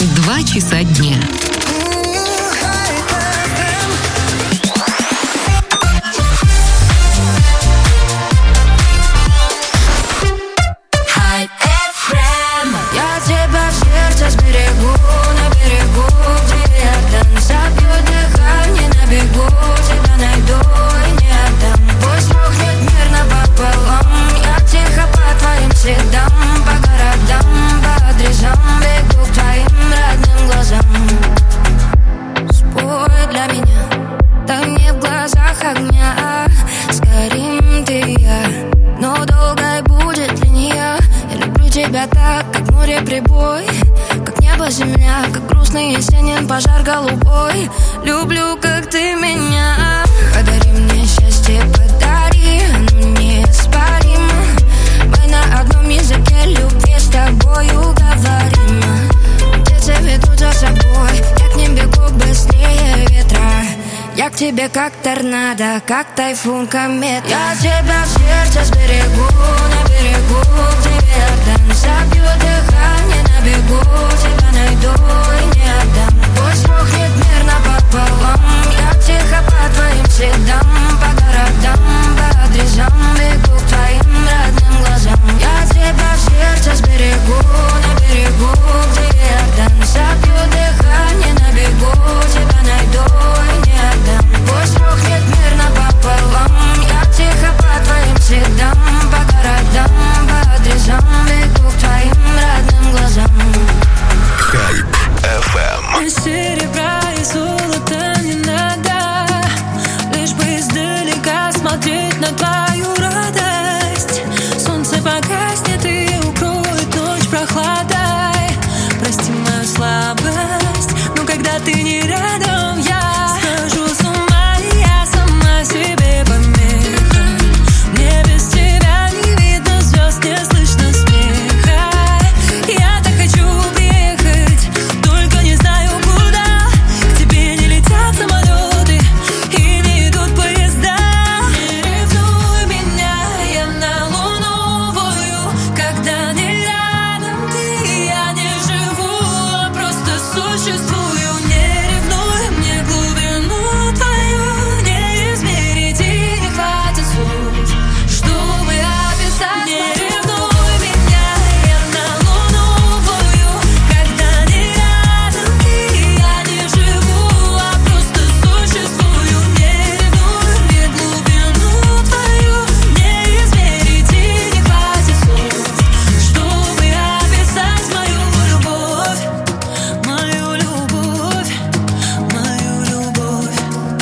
2 часа дня. Так, как море прибой, как небо земля, как грустный есенин пожар голубой. Люблю, как ты меня. Подари мне счастье, подари, оно неоспоримо. Мы на одном языке любви с тобою говорим. Птицы ведут за собой, я к ним бегу быстрее ветра. Я к тебе как торнадо, как тайфун, комета. Я тебя в сердце сберегу, на берегу, где Иордан. Забью дыхание на бегу, тебя найду и не отдам. Пусть рухнет мир напополам, я тихо по твоим следам, по городам, по адресам бегу к твоим родным глазам. Я тебя в сердце сберегу, на берегу, где Иордан. Забью дыхание на бегу, тебя найду и не отдам. Пусть рухнет мир напополам, я тихо по твоим следам, по городам, по адресам бегу к твоим родным глазам. Хайп FM. Серебра и золота не надо, лишь бы издалека смотреть на твою радость. Солнце погаснет и укроет ночь прохладой. Прости мою слабость, но когда ты не рядом, я схожу с ума, и я сама себе помеха. Мне без тебя не видно звезд, не слышно смеха. Я так хочу приехать, только не знаю куда. К тебе не летят самолеты и не идут поезда. Не ревнуй меня, я на луновую, когда не рядом ты, я не живу, а просто существую. Не ревнуй мне глубину твою, не измерить и не хватит слов, чтобы описать. Не ревнуй меня, я на луновую, когда не рядом ты, я не живу, а просто существую. Не ревнуй мне глубину твою, не измерить и не хватит слов, чтобы описать мою любовь, мою любовь, мою любовь.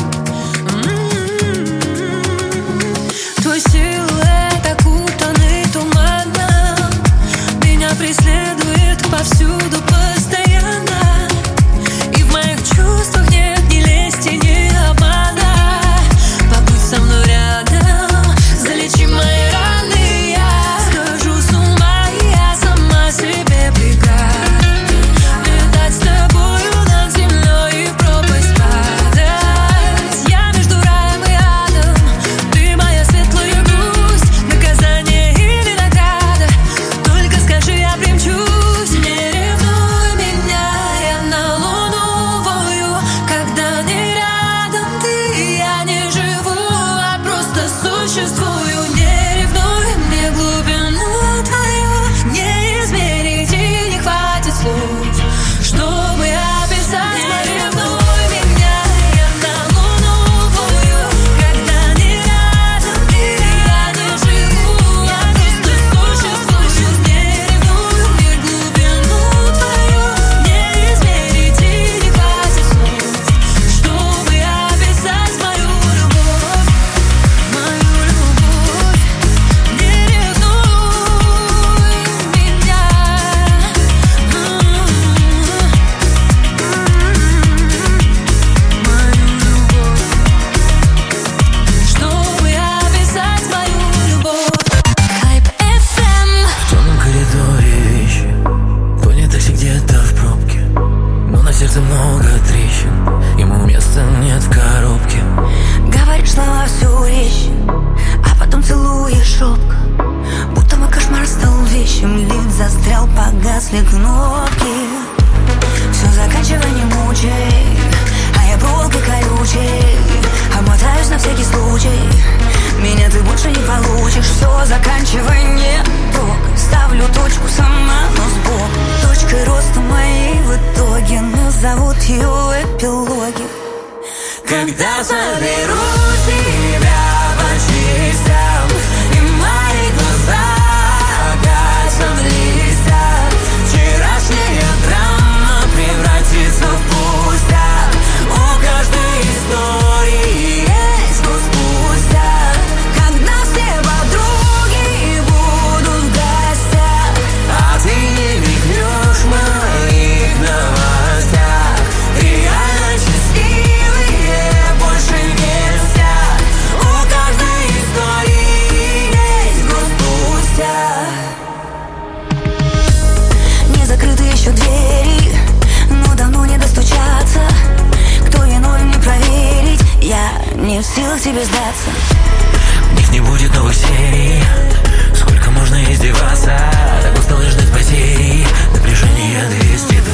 Твой силуэт окутанный туманом меня преследует повсюду постоянно. И в моих чувствах нет ни лести, ни обмана. Побудь со мной рядом, залечи мои раны. Я схожу с ума, и я сама себе преграда. Летать с тобою над землей и в пропасть падать. Я между раем и адом, ты моя светлая грусть, наказание или награда. Только скажи, я примчусь. Не ревнуй меня, я на луновую, когда не рядом ты, я не живу, а просто существую. Не ревнуй мне глубину твою, не измерить и не хватит слов, чтобы описать. Не ревнуй меня, я на луновую, когда не рядом ты, я не живу, а просто существую. Не ревнуй мне глубину твою, не измерить и не хватит слов, чтобы описать мою любовь, мою любовь. Не ревнуй меня, мою любовь, чтобы описать мою любовь. Хайп FM. В темном коридоре вещи, клонит такси где-то в пробке, но на сердце много трещин, ему места нет в коробке. Говоришь слова все речи, а потом целуешь шепко, будто мой кошмар стал вещим. Лифт застрял, погасли кнопки. грустью эпилоги. Когда соберу тебя по частям, и мои глаза опять заблестят, вчерашняя драма превратится в пустяк. У каждой истории есть год спустя. Когда все подруги будут в гостях, а ты не мигнешь в моих новостях. Реально счастливые больше не все. У каждой истории есть год спустя. Не закрыты еще двери, но давно не достучаться. Кто иной мне проверить, я не в силах тебе сдаться. В них не будет новых серий. Сколько можно издеваться? Так устал ждать потери. Напряжение 220.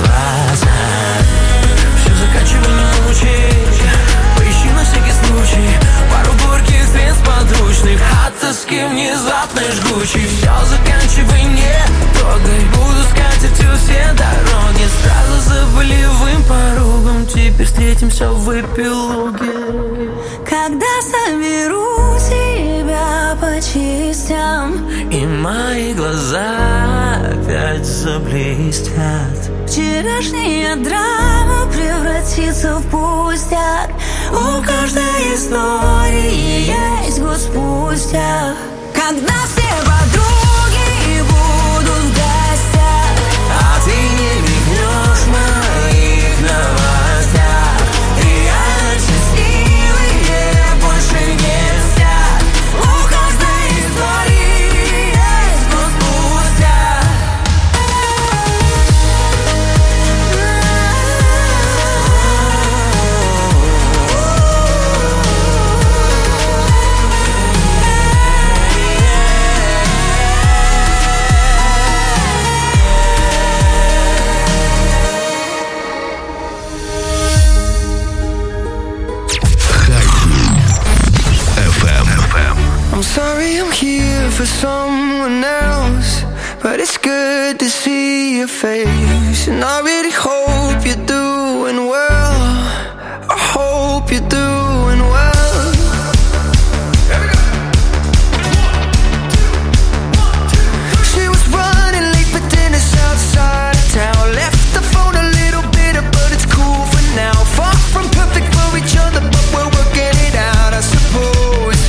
Все заканчивай, не мучай. Поищи на всякий случай пару горьких средств подручных от тоски внезапной жгучей. Все заканчивай, не трогай. Буду с катертью все дороги. Сразу за болевым порогом. Теперь встретимся в эпилоге. Когда соберу тебя по частям, И мои глаза опять заблестят. вчерашняя драма превратится в пустяк. У каждой истории есть год спустя. Когда все подруги будут в гостях, А ты не мигнешь в моих новостях. реально счастливые больше не все. У каждой истории есть год спустя. I'm sorry I'm here for someone else, but it's good to see your face. And I really hope you're doing well. I hope you're doing well. She was running late for dinner outside of town. Left the phone a little bitter, but it's cool for now. Far from perfect for each other, but we're working it out, I suppose.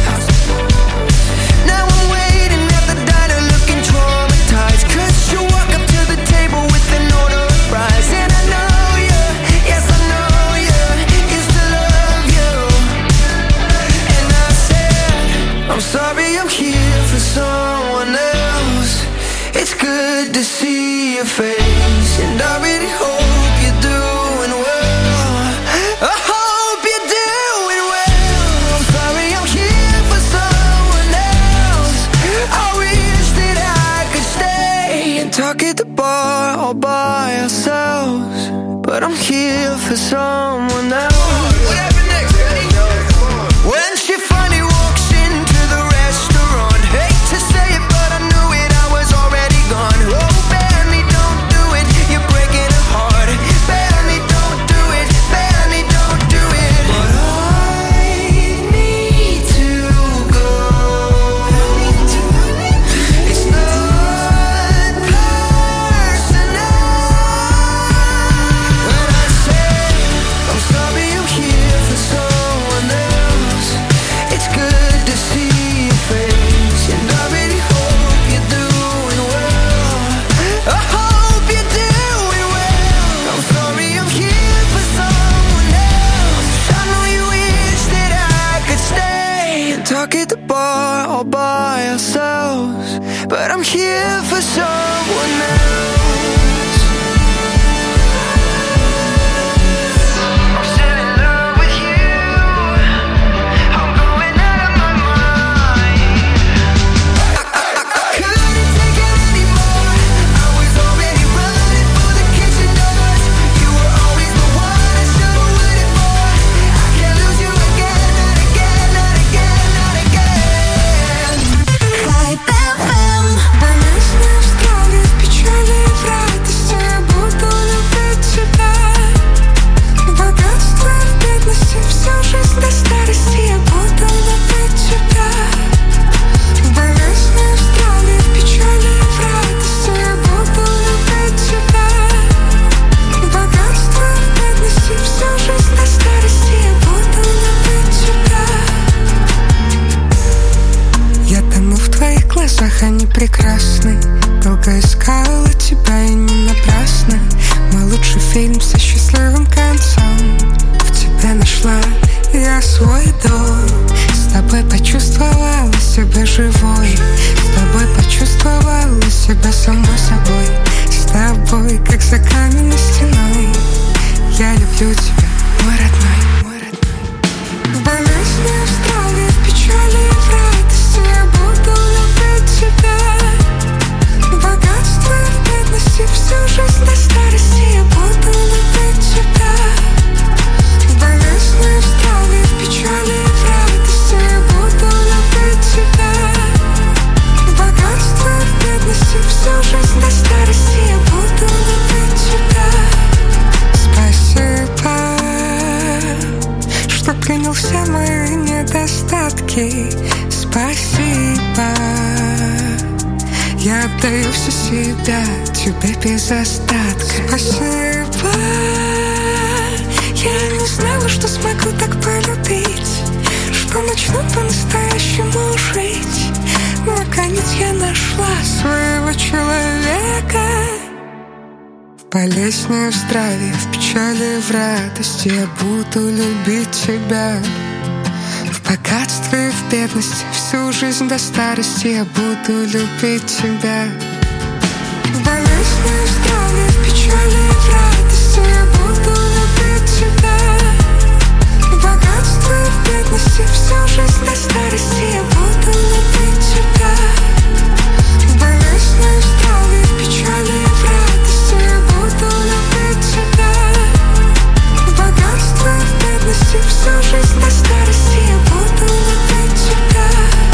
Now I'm waiting at the diner looking traumatized, 'cause you walk up to the table with an order of fries. And I know you, yes I know you, used to love you. And I said, I'm sorry I'm here for someone else. It's good to see your face, and I really hope you're doing well. I hope you're doing well. I'm sorry I'm here for someone else. I wish that I could stay and talk at the bar all by ourselves, but I'm here for someone else. What happened next? When she finally walks into the restaurant, hate to say it, but I knew it, I was already gone. Oh, Benny, don't do it, you're breaking her heart. Benny, don't do it, Benny, don't do it. But I need to go. It's not personal. When I say I'm sorry I'm here for someone else, it's good to see your face, and I really hope you're doing well. I hope you're doing well. I'm sorry I'm here for someone else. I know you wish that I could stay and talk at the bar all by ourselves, but I'm here for someone else. I'm still in love with you. I'm going out of my mind. I couldn't take it anymore. I was already running for the kitchen doors. You were always the one I should've waited for. I can't lose you again, not again, not again, not again. Hype FM, больше я свой дом. С тобой почувствовала себя живой. С тобой почувствовала себя самой собой. С тобой, как за каменной стеной. Я люблю тебя, мой родной, мой родной. В болезни, в здравии, в печали и в радости я буду любить тебя. В богатстве, в бедности, всю жизнь до старости я буду любить тебя. В болезни, в здравии, в печали и в радости я буду любить тебя. В богатстве, в бедности, всю жизнь до старости я буду любить тебя. Спасибо, что принял все мои недостатки. Спасибо, я отдаю все себя тебе без остатка. Спасибо, я не знала, что смогу так полюбить, что начну по-настоящему жить. Наконец я нашла своего человека. В болезни, в здравии, в печали, в радости я буду любить тебя. В богатстве, в бедности, всю жизнь до старости я буду любить тебя. В болезни, в здравии, в печали, в радости я буду любить тебя. В богатстве, в бедности, всю жизнь до старости я буду любить тебя. В болезни, в здравии, в печали, в радости я буду любить тебя. В богатстве, в бедности, всю жизнь до старости я буду любить тебя.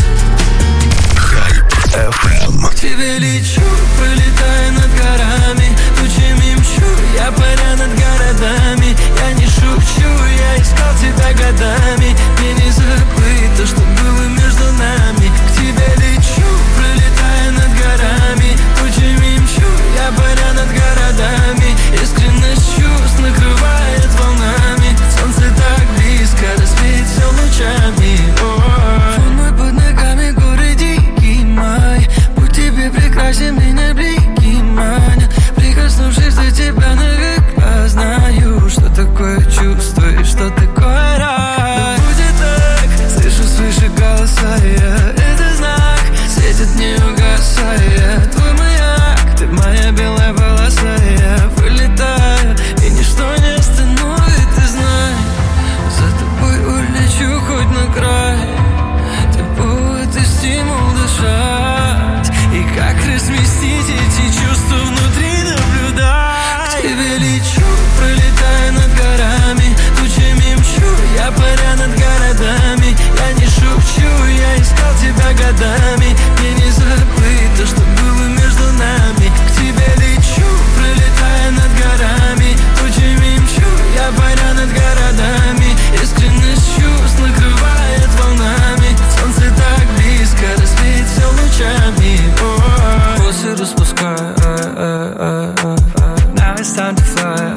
Hype FM. К тебе лечу, пролетаю над горами, тучами мчу, я паря над городами. Я не шучу, я искал тебя годами. Мне не забыть то, что было между нами. К тебе лечу, пролетаю над горами, тучами мчу, я паря над городами. Искренность чувств накрывает волнами. Солнце так близко, рассвет все лучами. Волной под ногами горы дикий май. Путь тебе прекрасен, меня блики манят. Прикоснувшись до тебя навека, знаю, что такое чувство и что такое рай. Но будет так, слышу свыше голоса я. Это знак, светит не угасая. Твой маяк, ты моя белая полоса. Я вылетаю, и ничто не остановит, ты знай. За тобой улечу хоть на край. Ты повод и стимул дышать. И как разместить эти чувства внутри наблюдать. К тебе лечу, пролетаю над горами, тучами мчу, я паря над городами. Я не шучу, я искал тебя годами. Мне не забыть то, что было между нами. К тебе лечу, пролетаю над горами, тучами мчу, я паря над городами. Искренность чувств накрывает волнами. Солнце так близко, рассвет все лучами. Волосы распускаю, now it's time to fly.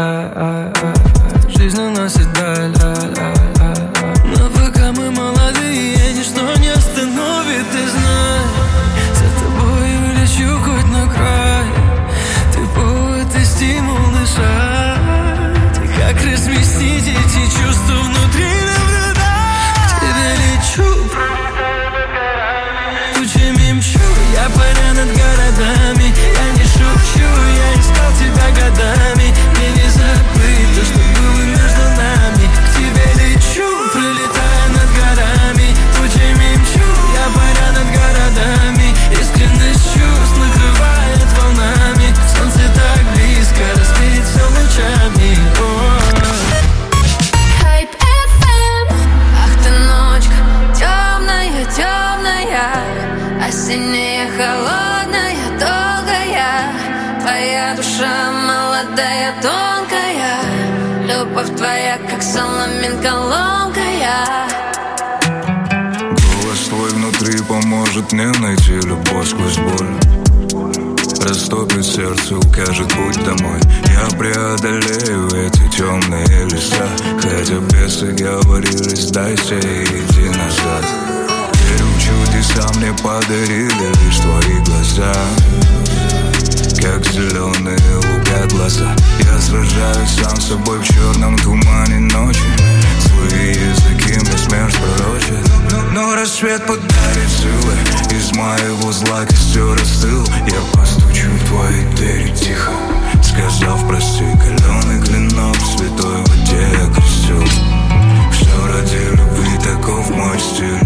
Жизнь уносит даль. Но пока мы молодые, ничто не остановит, ты знай. За тобой улечу хоть на край. Ты повод и стимул дышать. И как разместить эти чувства внутри наблюдать. К тебе лечу, тучами мчу, я паря над городами. Я не шучу, я искал тебя годами. Мне не забыть то, что было между нами. К тебе лечу, пролетая над горами, тучами мчу, я паря над городами. Искренность чувств накрывает волнами. Солнце так близко, рассвет все лучами. Hype FM. Ах ты ночка, темная, темная, осенняя, холодная, долгая. Твоя душа молодая, тонкая. Любовь твоя, как соломинка ломкая. Голос твой внутри поможет мне найти любовь сквозь боль. Растопит сердце, укажет путь домой. Я преодолею эти темные леса. Хотя бесы говорили, сдайся и иди назад. Верю в чудеса, мне подарили лишь твои глаза. Как зеленые луга глаза. Я сражаюсь сам с собой в черном тумане ночи. Свои языки рассвет подарит силы. Из моего зла костер остыл. Я постучу в твои двери тихо, сказав прости. Каленый клинок в святой воде я крестил. Все ради любви, таков мой стиль.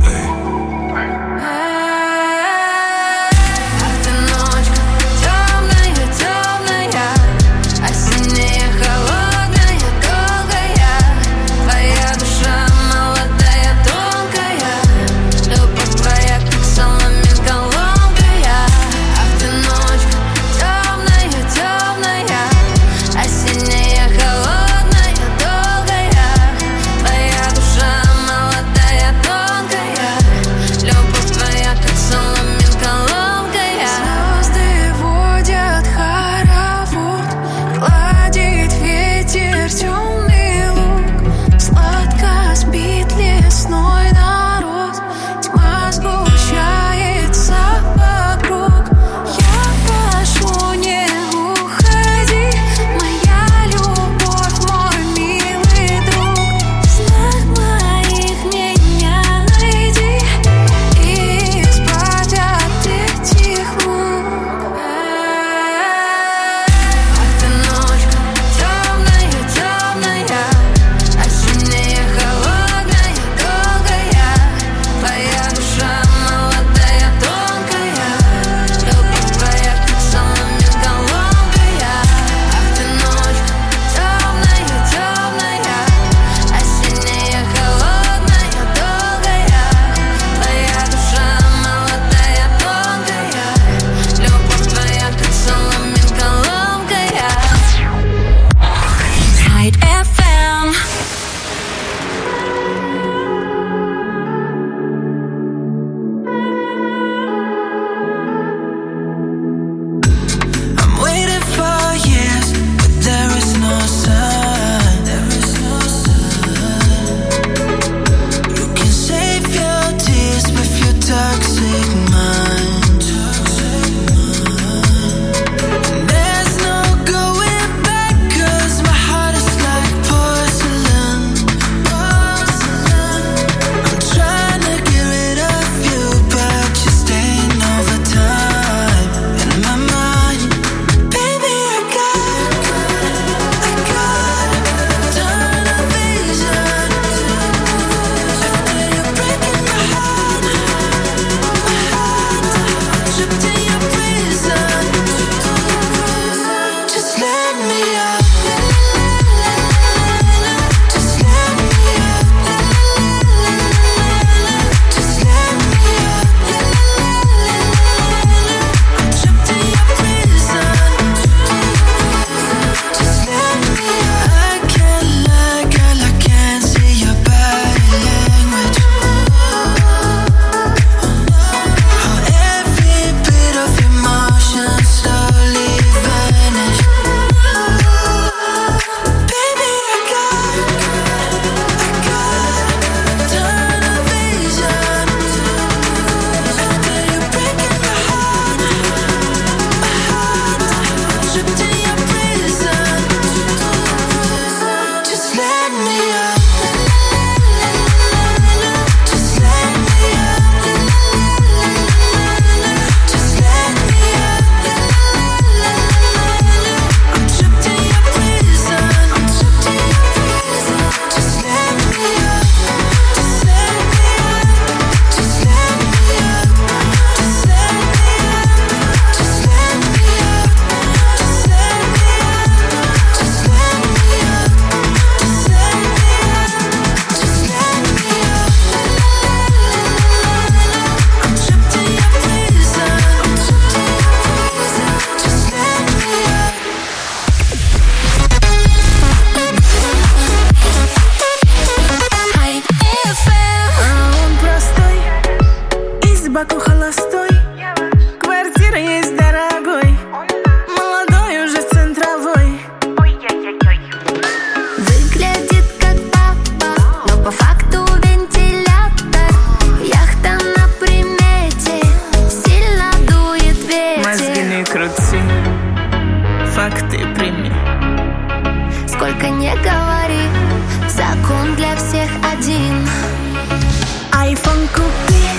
Сколько не говори, закон для всех один. iPhone купи,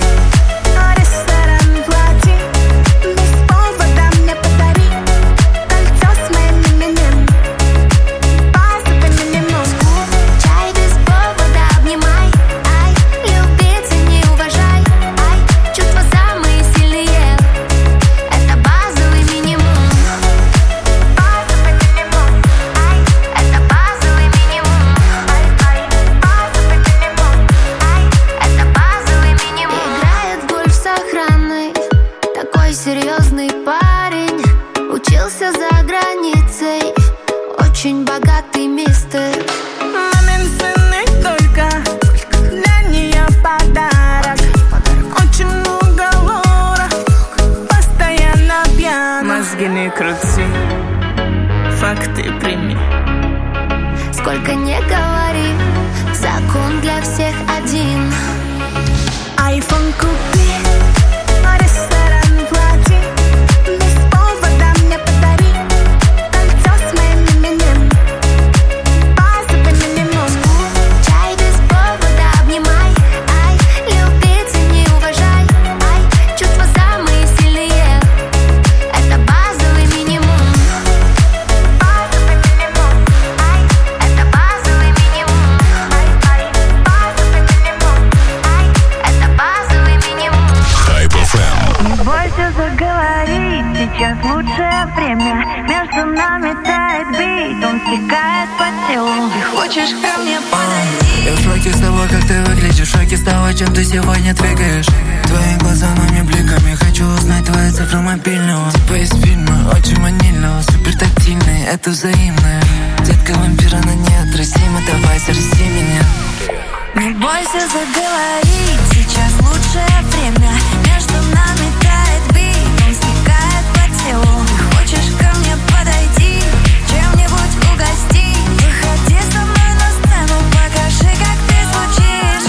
мой мистер. Мамин сын и только для нее подарок. Очень много лора, постоянно пьяна. Мозги не крути, факты прими. Сколько не говори, закон для всех один. Айфон купи, ресторан плати, без повода мне подари кольцо с моим именем, базовый минимум. Чай без повода обнимай, ай, любить и не уважай, ай, чувства самые сильные, это базовый минимум. Базовый минимум, ай, Это базовый минимум, ай, ай, базовый минимум, ай, это базовый минимум. Hype FM. Не бойся заговорить, сейчас лучшее время. Между нами тает бит, он стекает по телу. Ты хочешь ко мне подойти? Я в шоке с того, как ты выглядишь, в шоке с того, чем ты сегодня двигаешь. Твои глаза на мне бликами, хочу узнать твои цифры мобильного. Типа из фильма, очень ванильного, супер тактильный, это взаимное. Детка вампира на неотразима, давай зарази меня. Не бойся заговорить, сейчас лучшее время. Между нами тает бит, он стекает по телу. Ты хочешь ко мне подойти, чем-нибудь угости? Выходи со мной на сцену, покажи, как ты звучишь.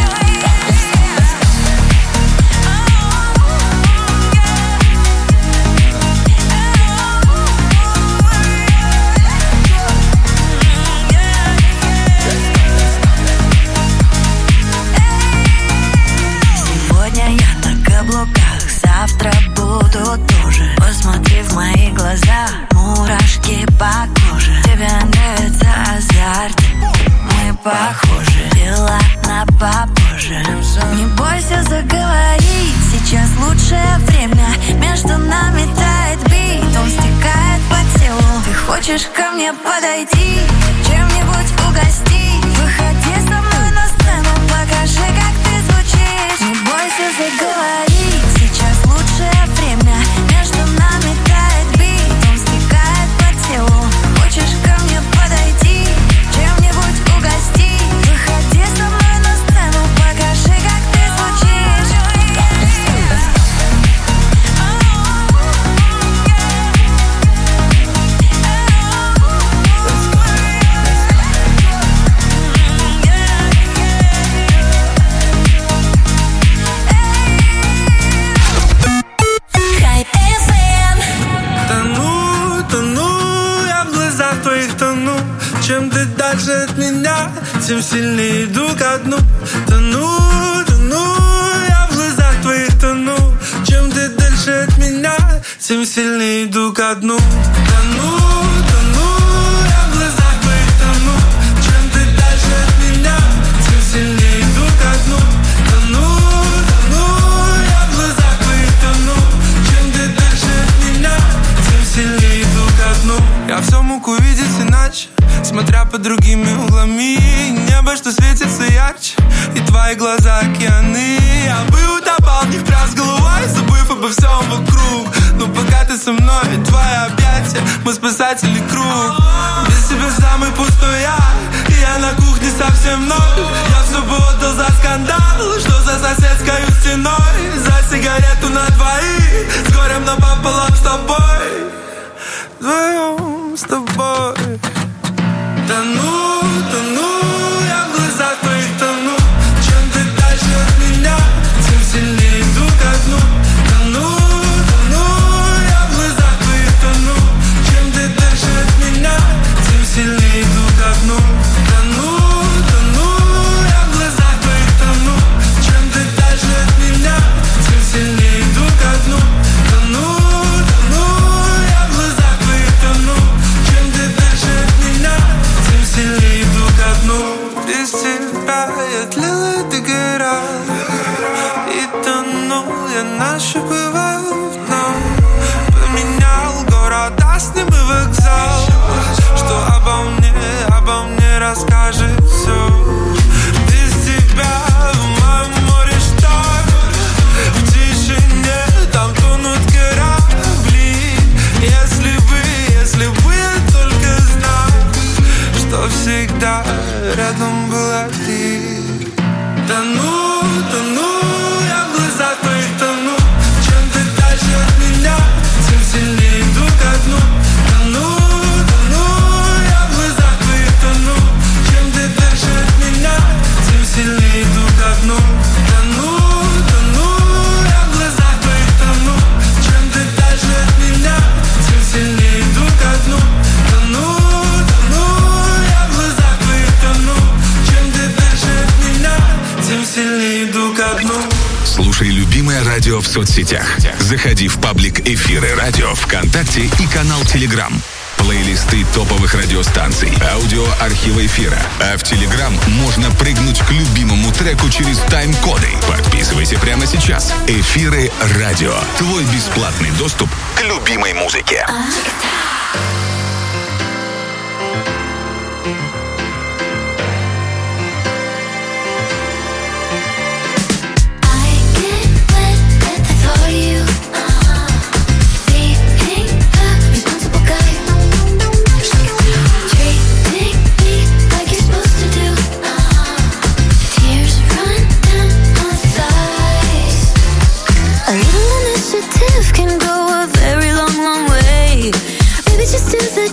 Сегодня я на каблуках, завтра буду тоже. Посмотри в мои глаза, мурашки по коже. Тебе нравится азарт, мы похожи, дела на попозже. Не бойся заговорить, сейчас лучшее время. Между нами тает бит, он стекает по телу. Ты хочешь ко мне подойти, чем-нибудь угости? Выходи со мной на сцену, покажи, как ты звучишь. Не бойся заговорить, сейчас лучшее время. Между нами тает бит, он стекает по телу. Хочешь ко мне подойти, чем-нибудь угости? Выходи со мной на сцену, покажи, как ты звучишь. Hype FM. Тону, я в глазах твоих тону. Чем ты дальше от меня, тем сильнее иду ко дну. Тону, я в глазах твоих тону. Чем ты дальше от меня, тем сильнее иду ко дну. Тону, я в глазах твоих тону. Чем ты дальше от меня, тем сильнее иду ко дну. Тону, я в глазах твоих тону. Чем ты дальше от меня, тем сильнее иду ко дну. Я все мог увидеть иначе, смотря под другими углами. Небо, что светится ярче, и твои глаза океаны. Я бы утопал в них прям с головой, забыв обо всем вокруг. Но пока ты со мной, твои объятия, мы спасатели круг. Без тебя самый пустой я, и я на кухне совсем ноль. Я все бы отдал за скандал, что за соседской стеной. За сигарету на двоих, с горем напополам с тобой. Вдвоем с тобой. Тону, я в глазах твоих тону. Чем ты дальше от меня, тем сильнее иду ко дну. Тону, я в глазах твоих тону. Чем ты дальше от меня, тем сильнее иду ко дну. Тону, я в глазах твоих тону. Чем ты дальше от меня, тем сильнее иду ко дну. Тону, я в глазах твоих тону. Чем ты дальше от меня, тем сильнее иду ко дну. Без тебя я тлел и догорал, и тонул я нащупывал дно. Поменял город, а с ним и вокзал. Что обо мне расскажет все. Без тебя в моем море шторм, в тишине там тонут корабли. Если бы я только знал, что все всегда рядом была ты. Тону, я в глазах твоих тону. Чем ты дальше от меня, тем сильнее иду ко дну. Тону, я в глазах твоих тону. Чем ты дальше от меня, тем сильнее иду ко дну. Тону, я в глазах твоих тону. Чем ты дальше от меня, тем сильнее иду ко дну. Тону, я в глазах твоих тону. Чем ты дальше от меня, тем сильнее иду ко дну. Слушай любимое радио в соцсетях. Заходи в паблик «Эфиры радио» ВКонтакте и канал Телеграм. Плейлисты топовых радиостанций, аудио архива эфира. А в Телеграм можно прыгнуть к любимому треку через тайм-коды. Подписывайся прямо сейчас. «Эфиры радио». Твой бесплатный доступ к любимой музыке. Can go a very long, long way. Maybe just do the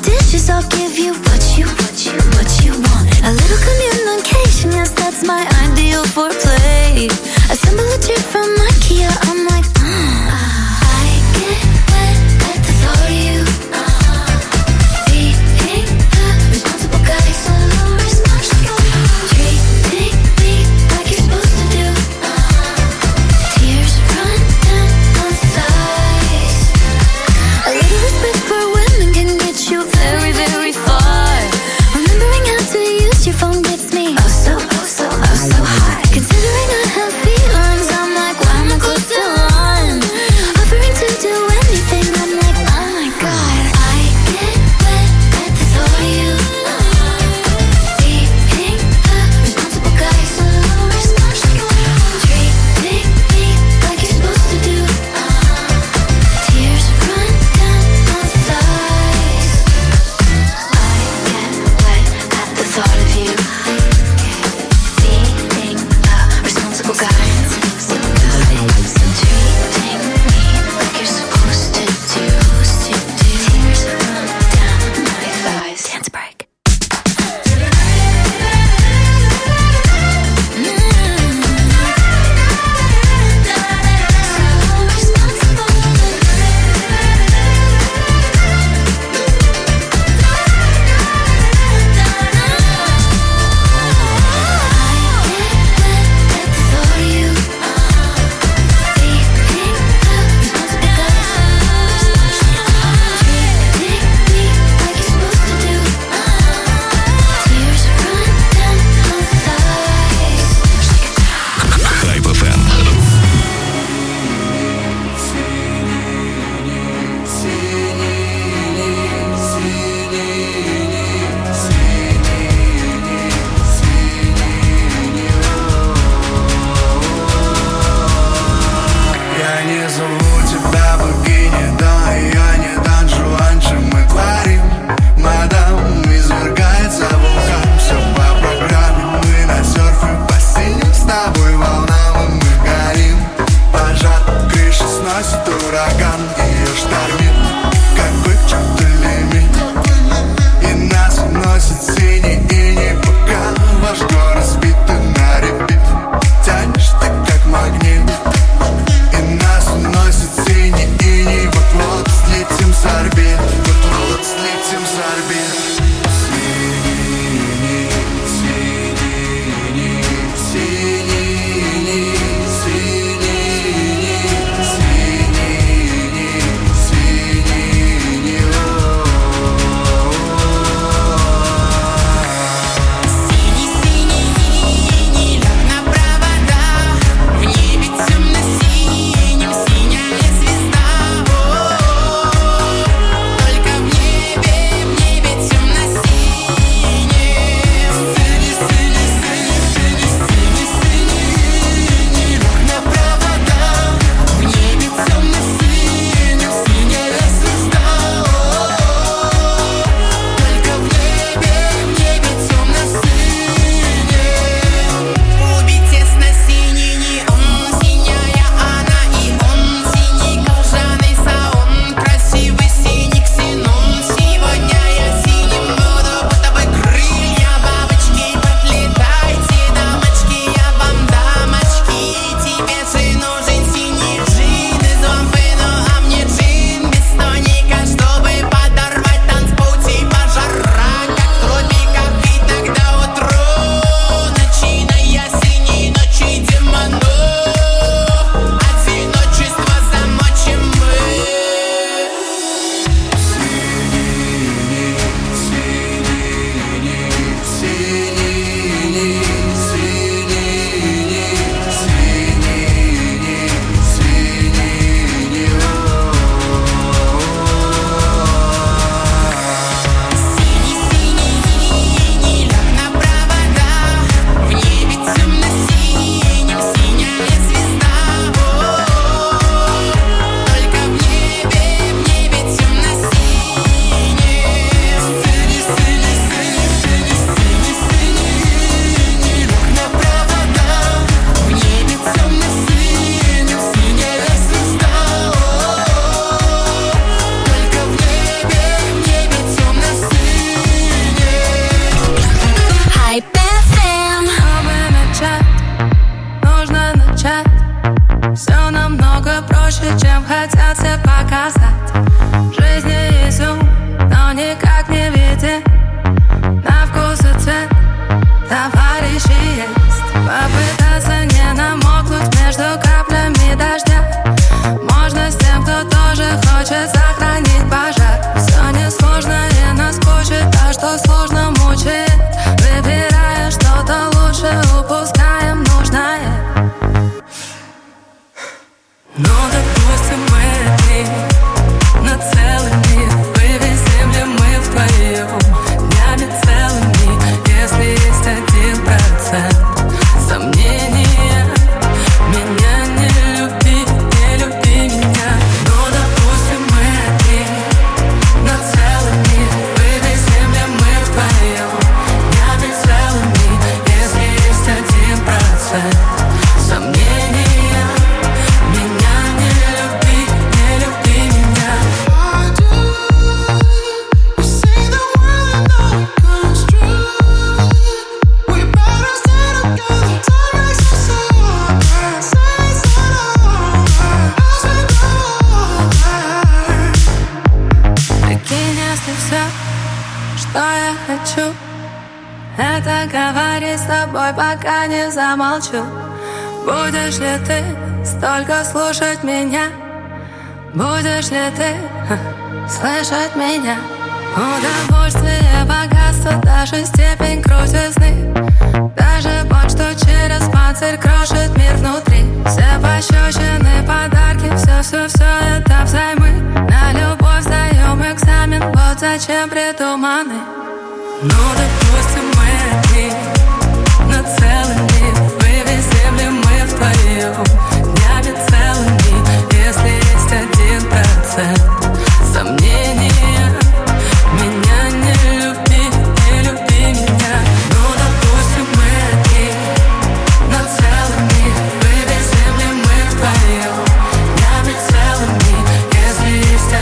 договори с тобой, пока не замолчу. Будешь ли ты столько слушать меня? Будешь ли ты слышать меня? Удовольствие, богатство, даже степень крутизны, даже боль, что через панцирь крошит мир внутри. Все пощечины, подарки, все это взаймы. На любовь сдаем экзамен, вот зачем придуманы. Ну, допустим, мы одни над целым миром. Вывезем ли мы вдвоем днями целыми, если есть 1% сомнения? Меня не люби меня. Ну, допустим, мы одни над целым миром. Вывезем ли мы вдвоем днями целыми, если есть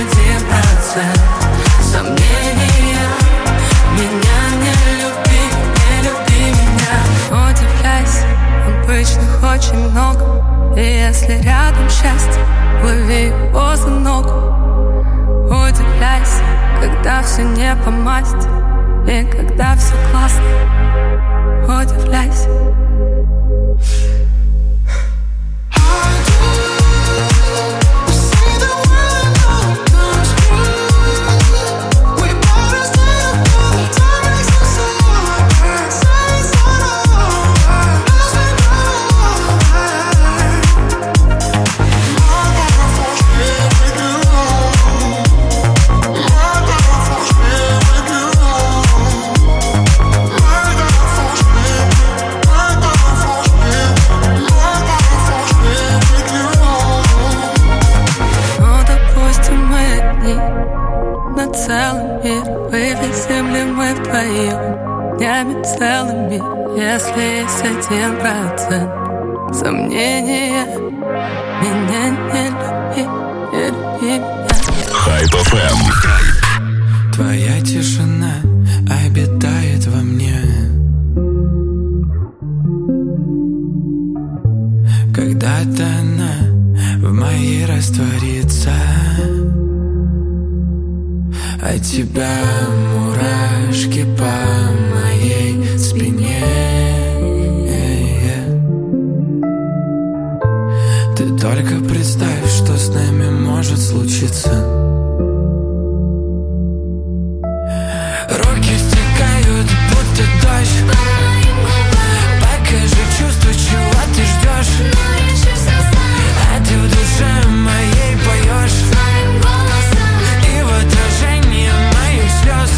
1% сомнения? Меня не люби меня. Удивляйся, обычных очень много. И если рядом счастье, лови его за ногу. Удивляйся, когда все не по масти, и когда все классно. Удивляйся. Целым миром вывезем ли мы вдвоем днями целыми, если есть 1% сомнения? Меня не люби меня. Хайп FM. Твоя тишина обитает во мне. Когда-то она в моей растворится. От тебя мурашки по моей спине. Ты только представь, что с нами может случиться. Руки стекают, будто дождь. Покажи чувство, чего ты ждешь. А ты в душе моей поешь. И в отражении моих слез.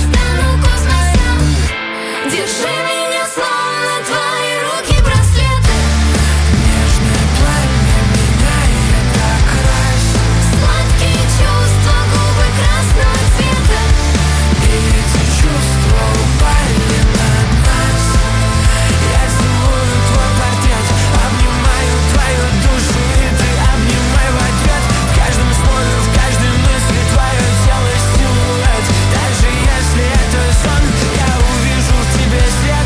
Держи меня, словно твои руки браслеты. Нежное пламя меняет окрас. Сладкие чувства, губы красного цвета. И эти чувства упали на нас. Я целую твой портрет, обнимаю твою душу, и ты обнимай в ответ. В каждом слове, в каждой мысли твое тело силуэт. Даже если это сон, я увижу в тебе свет.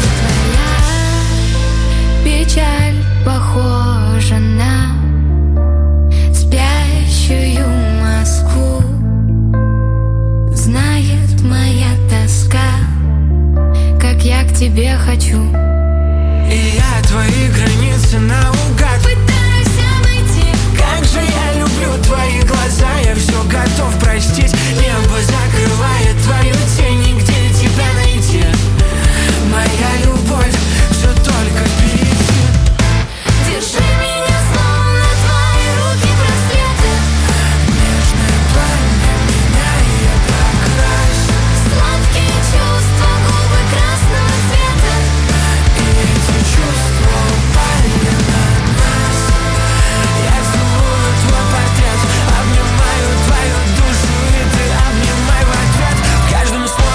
Печаль похожа на спящую Москву. Знает моя тоска, как я к тебе хочу. И я твои границы наугад Пытаюсь обойти. Как же я люблю твои глаза, я все готов простить. Небо закрывает твою тень, нигде тебя найти. Моя любовь все только впереди. Держи меня, словно твои руки браслеты. Нежное пламя меняет окрас. Сладкие чувства, губы красного цвета. И эти чувства упали на нас. Я целую твой портрет, обнимаю твою душу, и ты обнимай в ответ. В каждом слове,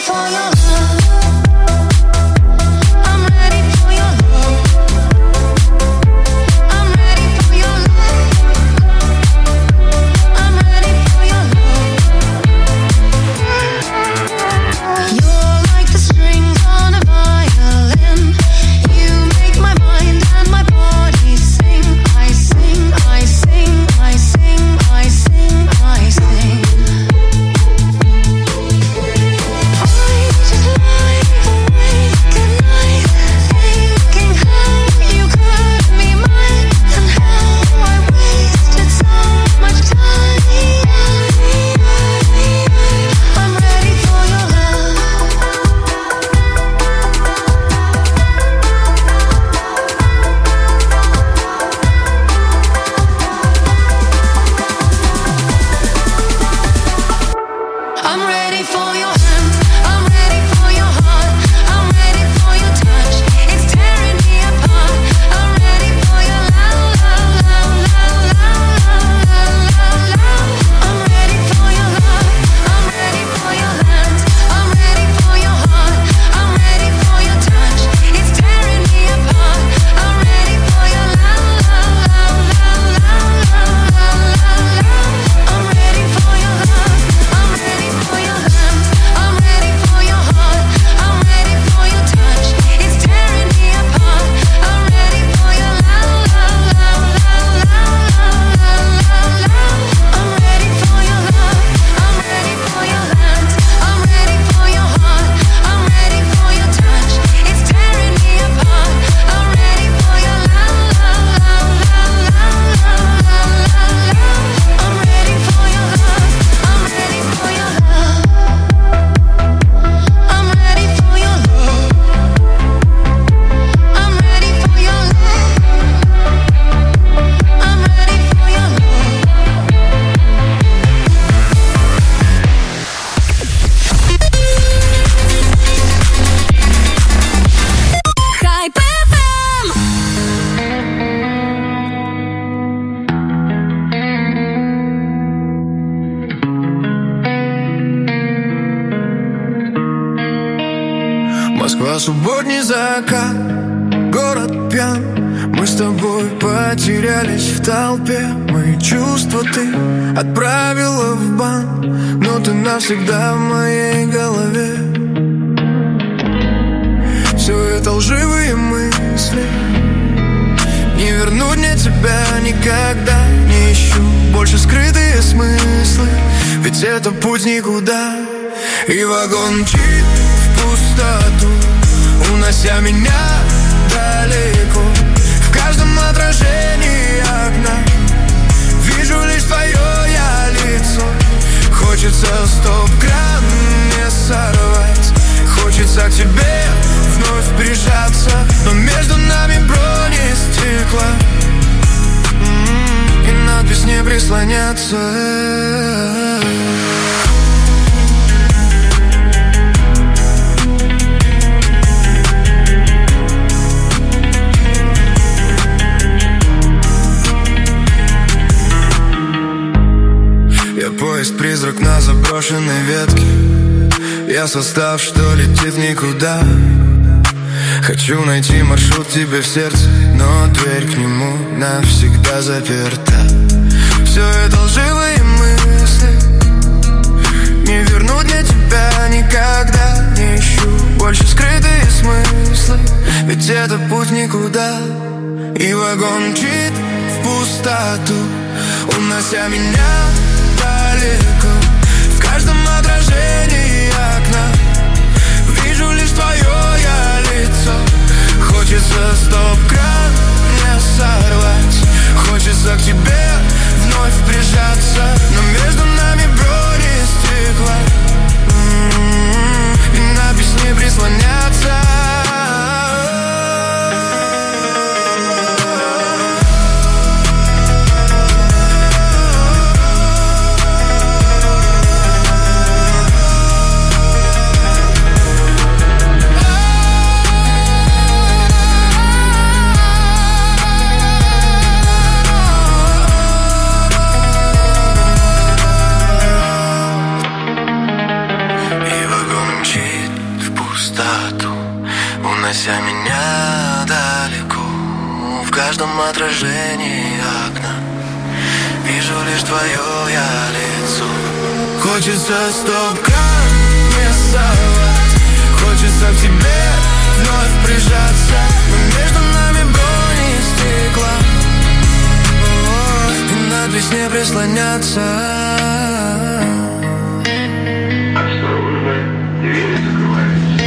Москва, субботний закат, город пьян. Мы с тобой потерялись в толпе. Мои чувства ты отправила в бан, но ты навсегда в моей голове. Все это лживые мысли, не вернуть мне тебя никогда. Не ищу больше скрытые смыслы, ведь это путь никуда. И вагон мчит в пустоту, унося меня далеко. В каждом отражении окна вижу лишь твое я лицо. Хочется стоп-кран не сорвать, хочется к тебе вновь прижаться, но между нами бронестекла и надпись не прислоняться. Поезд-призрак на заброшенной ветке. Я состав, что летит в никуда. Хочу найти маршрут тебе в сердце, но дверь к нему навсегда заперта. Все это лживые мысли, не вернуть мне тебя никогда. Не ищу больше скрытые смыслы, ведь это путь никуда. И вагон мчит в пустоту, унося меня далеко. В каждом отражении окна вижу лишь твое я лицо. Хочется стоп-кран не сорвать, хочется к тебе вновь прижаться, но между нами бронестекла и надпись не прислоняться. каждом отражении окна вижу лишь твое я лицо. Хочется стоп-кран рисовать, хочется к тебе вновь прижаться, но между нами брони стекла, и надпись не прислоняться. Осторожно, двери закрываются.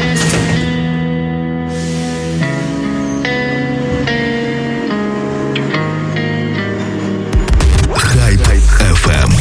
Hype FM.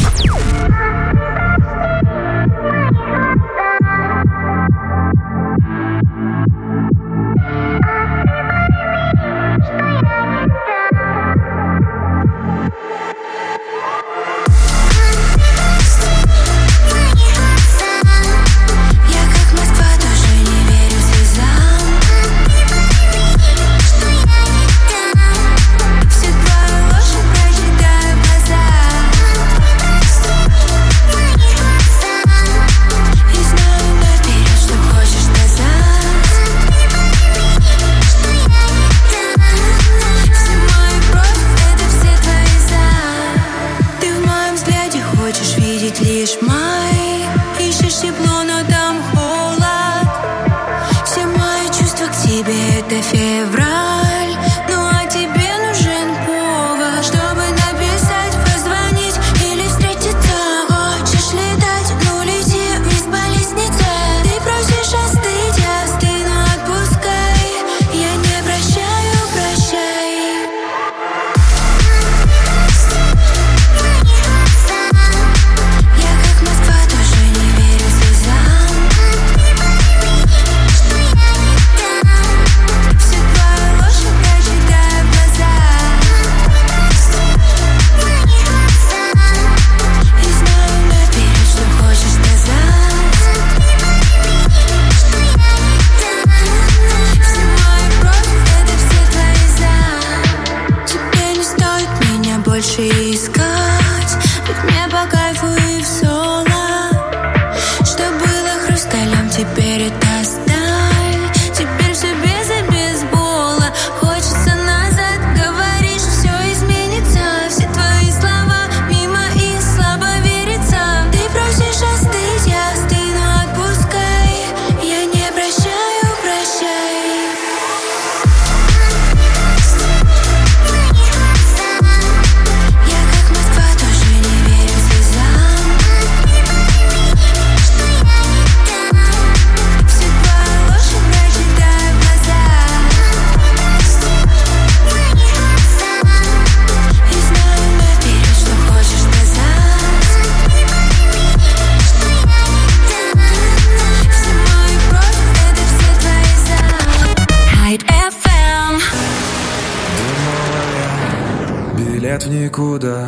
Билет в никуда.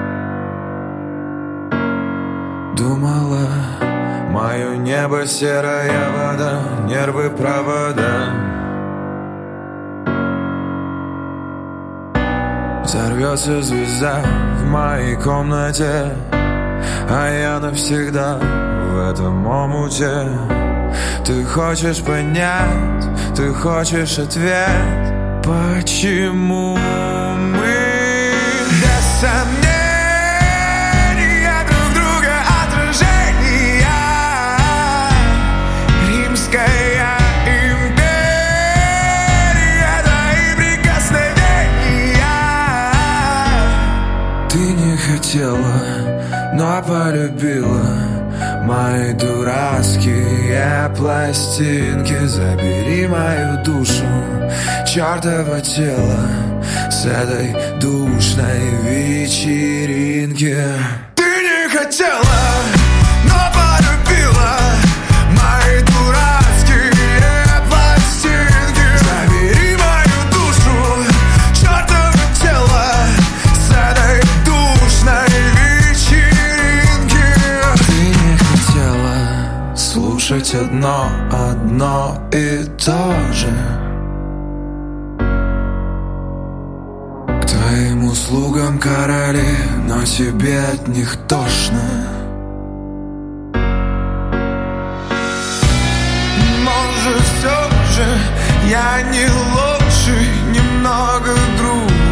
Думала, мое небо серая вода, нервы провода. Взорвется звезда в моей комнате, а я навсегда в этом омуте. Ты хочешь понять, ты хочешь ответ, почему мы без сомнения друг друга отражения. Римская империя, твои прикосновения. Ты не хотела, но полюбила мои дурацкие пластинки. Забери мою душу, чертово тело с этой душной вечеринки. Ты не хотела, но полюбила мои дурацкие пластинки. Забери мою душу, чертово тело с этой душной вечеринки. Ты не хотела слушать одно и то же. К твоим услугам короли, но тебе от них тошно. Может, все же я не лучше, немного груб.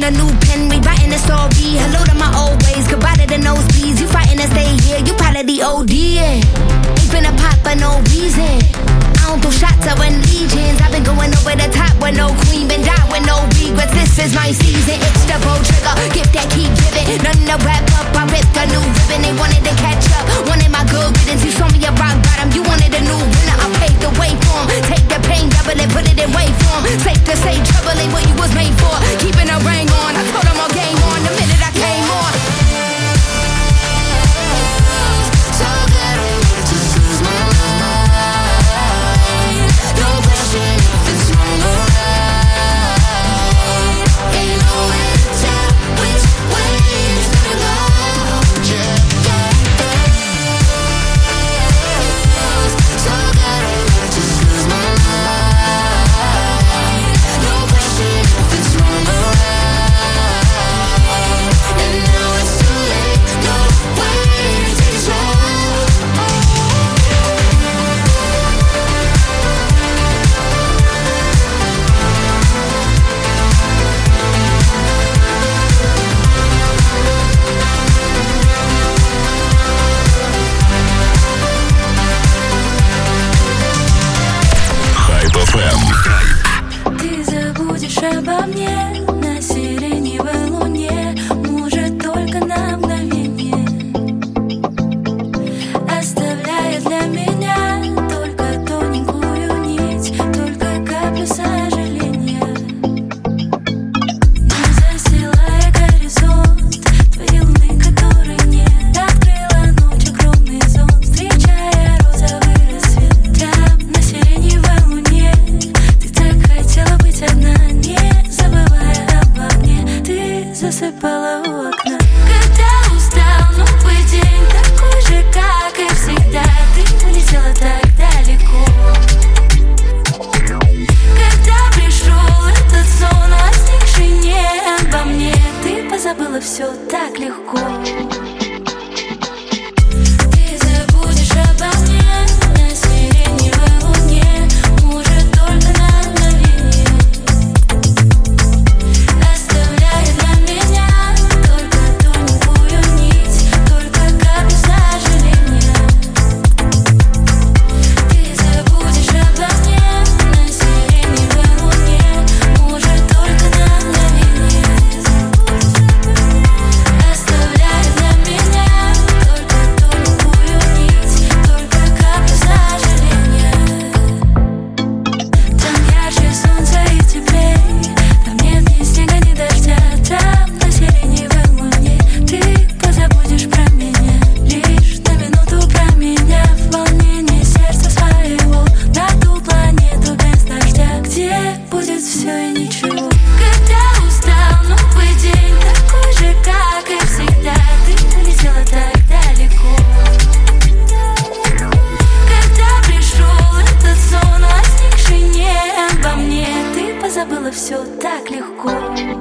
a new pen, rewriting the story. Hello to my old ways, goodbye to the nosebleeds. You fighting to stay here, you part of the OD. Ain't finna pop for no reason. I don't throw shots, I run legions. I've been going over the top with no queen, been died with no regrets. This is my season, it's the bow trigger. Gift that keep giving, nothing to wrap up. I ripped a new ribbon, they wanted to catch up. Wanted my good riddance, you saw me a rock bottom. You wanted a new winner, I paved the way for 'em. Take the pain, double it, put it in wait form. Safe to say, trouble ain't what you was made for. Keeping a ring on, I told them all game on the minute I came on. So good, I just lose my mind. No question if it's wrong or right. Ain't nowhere to tell which way it's gonna go. Yeah, yeah, yeah. So good, I just lose my mind. No question if it's wrong or right. And now it's too late, no way to take it slow. Хайп FM. Ты забудешь обо мне на сиреневой луне, может, только на мгновение, оставляя для меня только тоненькую нить, только каплю сожаления. Не застилая горизонт, твои луны, которой нет, открыла ночь огромный зонт, встречая розовый рассвет. Там на сиреневой луне ты так хотела быть одна, не забывая обо мне. Ты засыпала у окна. Когда устал новый день, такой же, как и всегда, ты улетела так далеко. Когда пришел этот сон, возникший не обо мне, ты позабыла все так легко. Ты забудешь обо мне на сиреневой луне, может, только на мгновение, оставляя для меня только тоненькую нить, только каплю сожаления. Ты забудешь обо мне на сиреневой луне, может, только на мгновение, оставляя для меня только тоненькую нить, только каплю сожаления. Там ярче солнца и теплей, там нет ни снега, ни дождя. Там на сиреневой луне ты позабудешь про меня, лишь на минуту променяв волнение сердца своего на ту планету без дождя, где будет все и ничего. Когда устал новый день, такой же, как и всегда, ты улетела так далеко. Когда пришел этот сон, возникший не обо мне, ты позабыла все так легко.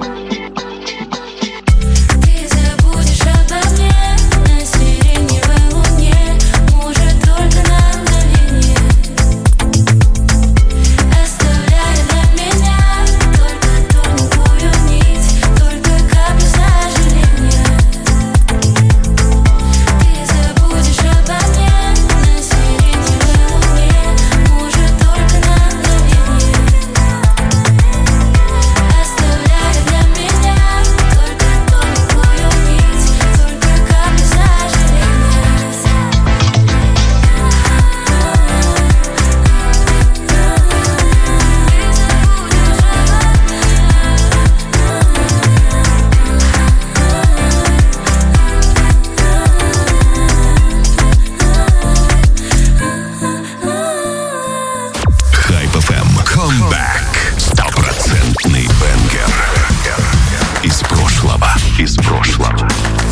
Ты забудешь обо мне на сиреневой луне, может, только на мгновение, оставляя для меня только тоненькую нить, только каплю сожаления. Ты забудешь обо мне на сиреневой луне, может, только на мгновение, оставляя для меня только тоненькую нить, только каплю сожаления. Хайп FM. Comeback. Стопроцентный бенгер. Из прошлого. Из прошлого.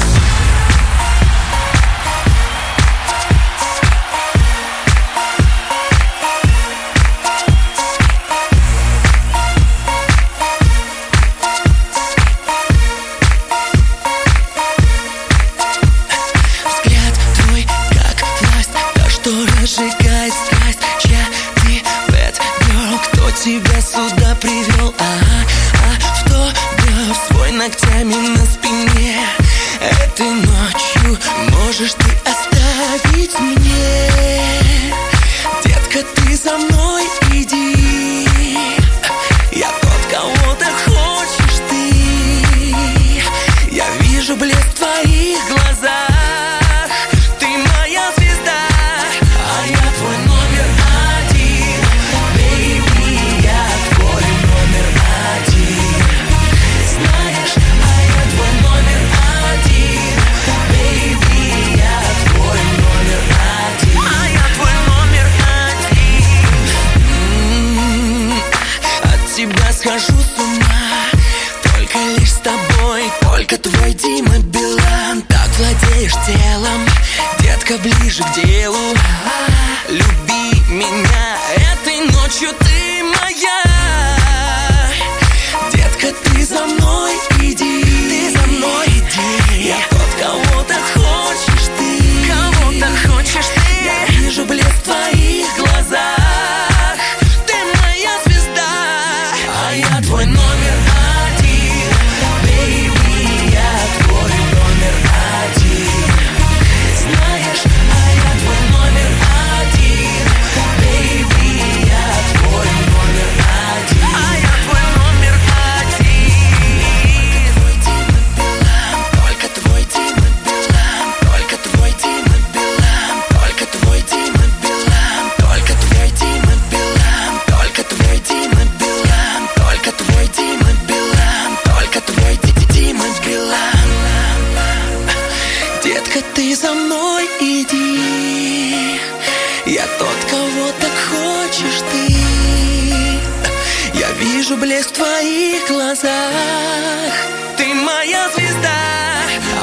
Взгляд твой, как власть, та, что разжигает страсть. Чья ты, bad girl, кто тебя сюда привел? В то, да, в свой ногтями на спине. Этой ночью можешь ты оставить мне. Детка, ты за мной иди. Я тот, кого ты хочешь ты. Я вижу блеск в твоих глазах. Ты моя звезда, а я твой номер один. Baby, я твой номер один. Знаешь, а я твой номер один. Baby, я твой номер один. А я твой номер один. От тебя схожу с ума. Только лишь с тобой. Только твой Дима Билан. Так владеешь телом. Детка, ближе к делу. Люби меня. Этой ночью ты моя. Детка, ты за мной иди. Ты за мной иди. Я тот, кого ты хочешь ты. Кого ты хочешь ты. Я вижу блеск в твоих глазах. Ты моя звезда, а я твой номер один. Baby, я твой номер один. Знаешь, а я твой номер один. Baby, я твой номер один. А я твой номер один. Только твой Дима Билан. Только твой Дима Билан. Только твой Дима Билан. Только твой Дима Билан. Только твой Дима Билан. Только твой Дима Билан. Только твой Дима Билан. Детка, ты за мной иди. Я тот, кого так хочешь ты. Я вижу блеск в твоих глазах.